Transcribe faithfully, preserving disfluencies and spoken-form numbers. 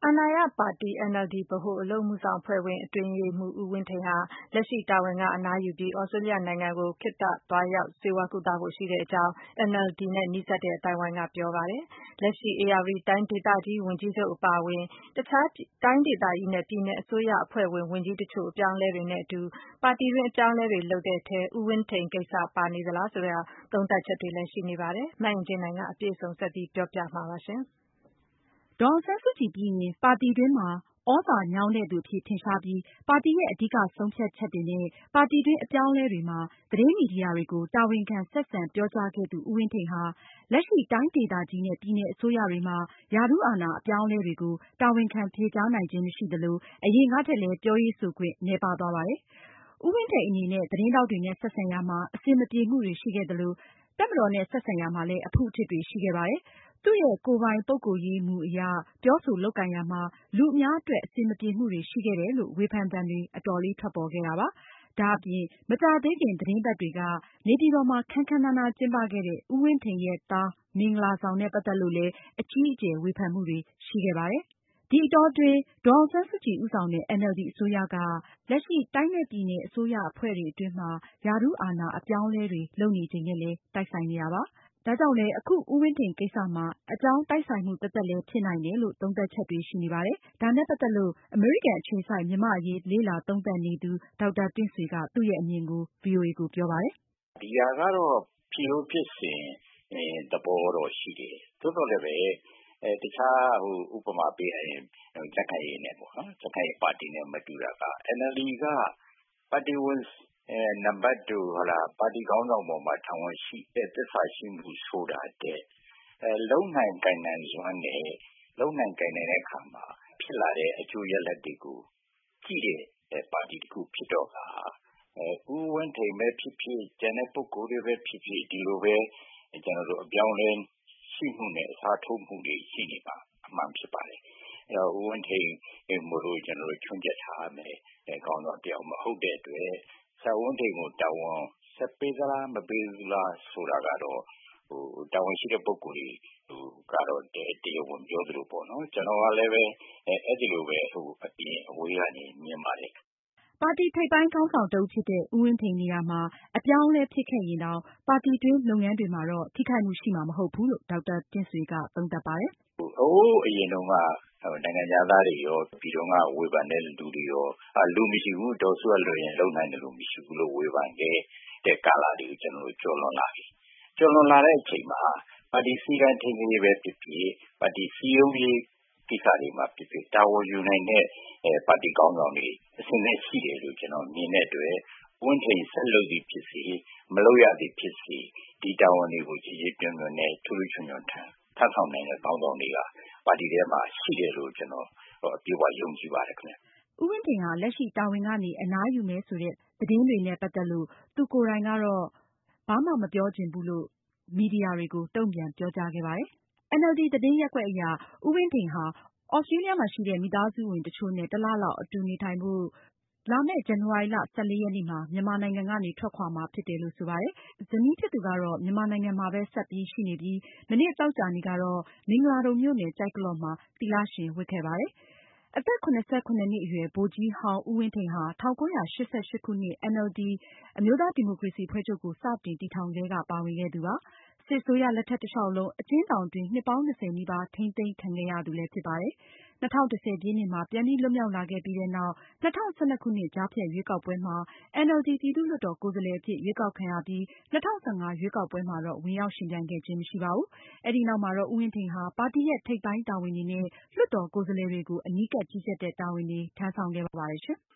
အာဏာရပါတီ N L D ဗဟိုအလုပ်အမှုဆောင်အဖွဲ့ဝင် အတွင်းရေးမှူး ဦးဝင်းထိန်ဟာ လက်ရှိတာဝန်ကအနားယူပြီး သြစတြေးလျနိုင်ငံကို ခေတ္တသွားရောက် ဆေးဝါးကုသဖို့ရှိကြောင်း N L D နဲ့ နီးစပ်တဲ့အသိုင်းအဝိုင်းက ပြောပါတယ်။ လက်ရှိ ဧရာဝတီတိုင်းဒေသကြီးဝန်ကြီးချုပ်အပါအဝင် အခြားတိုင်းဒေသကြီးနဲ့ ပြည်နယ်အစိုးရအဖွဲ့ဝင် ဝန်ကြီးတချို့ အပြောင်းအလဲတွေနဲ့အတူ ပါတီတွင်းအပြောင်းအလဲတွေလုပ်တဲ့အထဲ ဦးဝင်းထိန်ကိစ္စပါနေသလားဆိုတဲ့ သုံးသပ်ချက်တွေလည်းရှိနေပါတယ်။ မအင်ကြင်းနိုင်က အပြည့်အစုံဆက်ပြောပြမှာပါ။ဒေါ်အောင်ဆန်းစုကြည်ပြီးရင် ပါတီတွင်းမှာ သြဇာညောင်းတဲ့သူအဖြစ်ထင်ရှားပြီး ပါတီရဲ့ အဓိကဆုံးဖြတ်ချက်တွေနဲ့ ပါတီတွင်းအပြောင်းအလဲတွေမှာ သတင်းမီဒီယာတွေကို တာဝန်ခံဆက်ဆံပြောကြားခဲ့သူ ဦးဝင်းထိန်ဟာ လက်ရှိ တိုင်းဒေသကြီးနဲ့ ပြည်နယ်အစိုးရတွေမှာ ရာထူးအာဏာအပြောင်းအလဲတွေကို တာဝန်ခံဖြေကြားနိုင်ခြင်းမရှိသလို အရင်ကထက်လည်း ပြောရေးဆိုခွင့်နည်းပါးသွားပါတယ်။ ဦးဝင်းထိန်အနေနဲ့ သတင်းထောက်တွေနဲ့ ဆက်ဆံရာမှာ အဆင်မပြေမှုတွေရှိခဲ့သလို တပ်မတော်နဲ့ ဆက်ဆံရာမှာလည်း အဖုအထစ်တွေရှိခဲ့ပါတယ်။ သူရဲ့ ကိုယ်ပိုင်ပုဂ္ဂိုလ်ရေးမူအရ ပြောဆိုလုပ်ကိုင်ရာမှာ လူအများအတွက် အဆင်မပြေမှုတွေရှိခဲ့တယ်လို့ ဝေဖန်သံတွေ အတော်လေးထွက်ပေါ်ခဲ့တာပါ။ ဒါအပြင် မကြာသေးခင် သတင်းပတ်တွေက နေပြည်တော်မှာ ခမ်းခမ်းနားနားကျင်းပခဲ့တဲ့ ဦးဝင်းထိန်ရဲ့သား မင်္ဂလာဆောင်နဲ့ ပတ်သက်လို့လည်း အကြီးအကျယ်ဝေဖန်မှုတွေရှိခဲ့ပါတယ်။ ဒီအတောအတွင်း ဒေါ်အောင်ဆန်းစုကြည်ဦးဆောင်တဲ့ N L D အစိုးရက လက်ရှိ တိုင်းနဲ့ပြည်နယ်အစိုးရအဖွဲ့တွေအတွင်းမှာ ရာထူးအာဏာအပြောင်းအလဲတွေလုပ်နေချိန်နဲ့လည်း တိုက်ဆိုင်နေတာပါ။ ဒါကြောင့်လည်း အခု ဦးဝင်းထိန်ကိစ္စမှာ အကြောင်းတိုက်ဆိုင်မှုသက်သက်လည်းဖြစ်နိုင်တယ်လို့ သုံးသပ်ချက်တွေရှိနေပါတယ်။ ဒါနဲ့ပတ်သက်လို့ အမေရိကန်အခြေစိုက် မြန်မာ့အရေးလေ့လာသုံးသပ်နေသူ ဒေါက်တာတင့်ဆွေက သူ့ရဲ့အမြင်ကို ဗွီအိုအေကိုပြောပါတယ်။ “ဒီဟာကတော့ ဖြစ်ရိုးဖြစ်စဉ်သဘောတော့ရှိတယ်။ သို့သော်လည်းပဲ တခြားဥပမာပေးရရင် ကြံ့ခိုင်ရေးနဲ့ပေါ့နော် ကြံ့ခိုင်ရေးပါတီနဲ့မတူတာက N L D က ပါတီဝင်နံပတ်တို့ ပါတီခေါင်းဆောင်ပေါ်မှာ တာဝန်ရှိတဲ့ သစ္စာရှိမှုဆိုတာထက် လုပ်နိုင်ကိုင်နိုင်စွမ်းနဲ့ လုပ်နိုင်ကိုင်နိုင်တဲ့အခါမှာ ဖြစ်လာတဲ့အကျိုးရလဒ်တွေကို ကြည့်တဲ့ပါတီတခုဖြစ်တော့ကာ ဦးဝင်းထိန်ပဲဖြစ်ဖြစ် ကျန်တဲ့ပုဂ္ဂိုလ်တွေပဲဖြစ်ဖြစ် ဒီလိုပဲ အပြောင်းအလဲရှိမှုနဲ့ အစားထိုးမှုတွေရှိနေမှာအမှန်ဖြစ်ပါတယ်။ ဦးဝင်းထိန်မို့လို့ ကျနော်တို့ ချွင်းချက်ထားရမယ့်ခေါင်းဆောင်တယောက်မဟုတ်တဲ့အတွက် ဆရာဦးဝင်းထိန်ကို တာဝန်ဆက်ပေးသလား မပေးဘူးလားဆိုတာကတော့ တာဝန်ရှိတဲ့ပုဂ္ဂိုလ်တွေကတော့ တရားဝင်ပြောသလိုပေါ့နော် ကျနော်ကလည်း အဲဒီလိုပဲ အပြင်အဝေးကနေမြင်ပါတယ်။ ” ပါတီထိပ်ပိုင်းခေါင်းဆောင်တဦးဖြစ်တဲ့ ဦးဝင်းထိန်နေရာမှာ အပြောင်းအလဲဖြစ်ခဲ့ရင်တောင် ပါတီတွင်းလုပ်ငန်းတွေမှာတော့ ထိခိုက်မှုရှိမှာမဟုတ်ဘူးလို့ ဒေါက်တာတင့်ဆွေက သုံးသပ်ပါတယ်။ “ဟိုးအရင်တုန်းက နိုင်ငံခြားသားတွေရော ပြည်တွင်းကဝေဖန်တဲ့လူတွေရော လူမရှိဘူး ဒေါ်စုကလွှတ်ရင်လုပ်နိုင်တဲ့လူမရှိဘူးလို့ ဝေဖန်ခဲ့တဲ့ကာလတွေကို ကျနော်တို့ ကျော်လွန်လာပြီ။ ကျော်လွန်လာတဲ့အချိန်မှာ ပါတီစည်းကမ်းထိန်းသိမ်းရေးပဲဖြစ်ဖြစ် ပါတီစည်းရုံးရေးကိစ္စတွေမှာဖြစ်ဖြစ် တာဝန်ယူနိုင်တဲ့ ပါတီခေါင်းဆောင်တွေအဆင့်သင့်ရှိတယ်လို့ ကျနော်မြင်တဲ့အတွက် ဦးဝင်းထိန်ဆက်လုပ်သည်ဖြစ်စေ မလုပ်ရသည်ဖြစ်စေ ဒီတာဝန်တွေကို ကျေကျေပြွန်ပြွန်နဲ့ ထူးထူးချွန်ချွန်ထမ်းဆောင်နိုင်တဲ့ခေါင်းဆောင်တွေက ပါတီထဲမှာရှိတယ်လို့ ကျနော်အပြည့်အဝယုံကြည်ပါတယ်ခင်ဗျ။ ” ဦးဝင်းထိန်ဟာ လက်ရှိတာဝန်ကနေ အနားယူမယ်ဆိုတဲ့ သတင်းတွေနဲ့ ပတ်သက်လို့ သူကိုယ်တိုင်ကတော့ ဘာမှမပြောချင်ဘူးလို့ မီဒီယာတွေကို တုန့်ပြန်ပြောကြားခဲ့ပါတယ်။ N L D သတင်းရပ်ကွက်အရ ဦးဝင်းထိန်ဟာ သြစတြေးလျမှာရှိတဲ့ မိသားစုဝင်တချို့နဲ့ တလလောက်အတူနေထိုင်ဖို့ လာမယ့် ဇန်နဝါရီလ ၁၄ ရက်နေ့မှာ မြန်မာနိုင်ငံကနေ ထွက်ခွာမှာဖြစ်တယ်လို့ ဆိုပါတယ်။ ဇနီးဖြစ်သူကတော့ မြန်မာနိုင်ငံမှာပဲ ဆက်ပြီးရှိနေပြီး မနေ့ သောကြာနေ့ကတော့ မင်္ဂလာဒုံမြို့နယ် ကျိုက္ကလော့မှာ သီလရှင်ဝတ်ခဲ့ပါတယ်။ အသက် ၇၇ နှစ်အရွယ် ဗိုလ်ကြီးဟောင်းဦးဝင်းထိန်ဟာ ၁၉၈၈ ခုနှစ် N L D အမျိုးသားဒီမိုကရေစီအဖွဲ့ချုပ်ကို စတင်တည်ထောင်ကတည်းက ပါဝင်ခဲ့သူပါ။ စစ်အစိုးရလက်ထက်တလျောက်လုံး အကျဉ်းထောင်တွင်း နှစ်ပေါင်း ၂၀ နီးပါး ထိန်းသိမ်းခံခဲ့ရသူလည်းဖြစ်ပါတယ်။ ၂၀၁၀ ပြည့်နှစ်မှာ ပြန်ပြီးလွတ်မြောက်လာခဲ့ပြီးနောက် ၂၀၁၂ ခုနှစ် ကြားဖြတ်ရွေးကောက်ပွဲမှာ N L D ပြည်သူ့လွှတ်တော်ကိုယ်စားလှယ်အဖြစ် ရွေးကောက်ခံရပြီး ၂၀၁၅ ရွေးကောက်ပွဲမှာတော့ ဝင်ရောက်ယှဉ်ပြိုင်ခဲ့ခြင်းမရှိပါဘူး။ အဲဒီနောက်မှာတော့ ဦးဝင်းထိန်ဟာ ပါတီရဲ့ ထိပ်ပိုင်းတာဝန်တွေနဲ့ လွှတ်တော်ကိုယ်စားလှယ်တွေကို အနီးကပ်ကြီးကြပ်တဲ့ တာဝန်တွေ ထမ်းဆောင်ခဲ့ပါတယ်ရှင်။